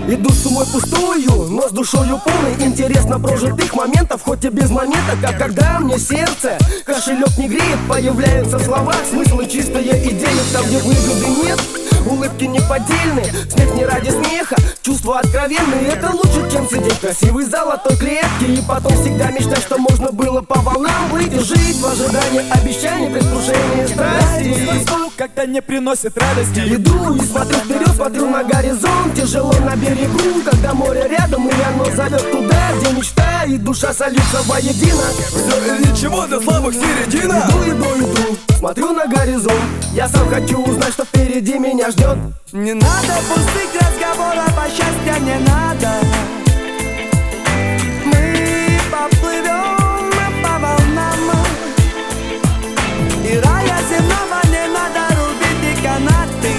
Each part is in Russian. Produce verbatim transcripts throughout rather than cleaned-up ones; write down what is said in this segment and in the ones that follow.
Иду с умой пустую, но с душою полной интересно прожитых моментов, хоть и без момента, как когда мне сердце кошелек не греет. Появляются в словах смыслы, чистая идея. Там, где выгоды нет, улыбки неподдельные, смех не ради смеха, чувства откровенные. Это лучше, чем сидеть в красивой золотой клетке и потом всегда мечтать, что можно было по волнам плыть и жить в ожидании обещаний, предвкушении страсти, когда не приносит радости. Иду и смотрю вперед, смотрю на горизонт. Тяжело на берегу, когда море рядом, и оно зовет туда, где мечта и душа сольются воедино. Все или ничего, для слабых середина. Иду, иду, иду, смотрю на горизонт. Я сам хочу узнать, что впереди меня ждет. Не надо пустых разговоров, а счастья не надо. Мы поплывем по волнам, и рая земного не надо рубить и канаты.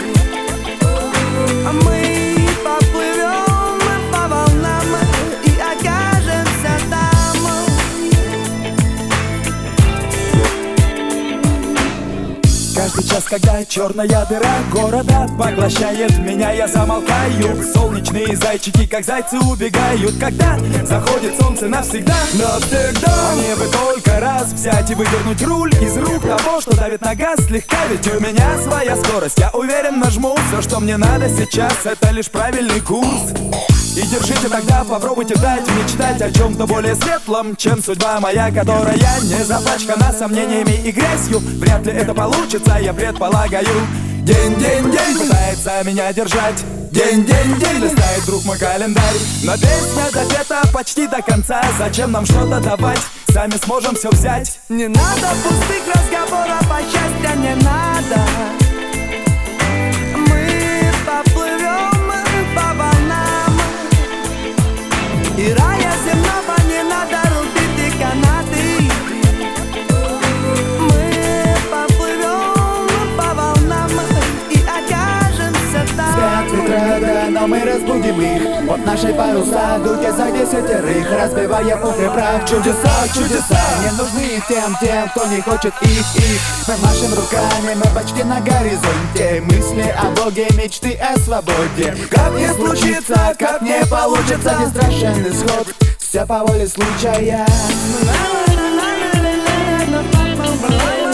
Мы поплывем по волнам и окажемся там. Каждый час, когда черная дыра города поглощает меня, я замолкаю. Солнечные зайчики, как зайцы, убегают, когда заходит солнце навсегда. Навсегда мне бы только раз взять и вывернуть руль из рук того, что давит на газ слегка. Ведь у меня своя скорость, я уверен, нажму все, что мне надо сейчас. Это лишь правильный курс. И держите тогда, попробуйте дать мечтать о чем-то более светлом, чем судьба моя, которая не запачкана сомнениями и грязью. Вряд ли это получится, я предполагаю. День, день, день пытается меня держать. День, день, день листает друг мой календарь. Но песня допета почти до конца. Зачем нам что-то давать? Сами сможем все взять. Не надо пустых разговоров, а счастья не надо. Мы поплывем по волнам, и рая земного не надо рубить и канаты. Мы поплывем по волнам и окажемся там. Спят ветра, но мы разбудим их. Вот наши паруса дуйте за десятерых, разбивая пух и прах. Чудеса, чудеса не нужны тем, тем, кто не хочет их, их. Мы машем руками, мы почти на горизонте. Мысли о Боге, мечты о свободе. Как не случится, как не получится, не страшен исход, все по воле случая. La la la la la la la la la la la la.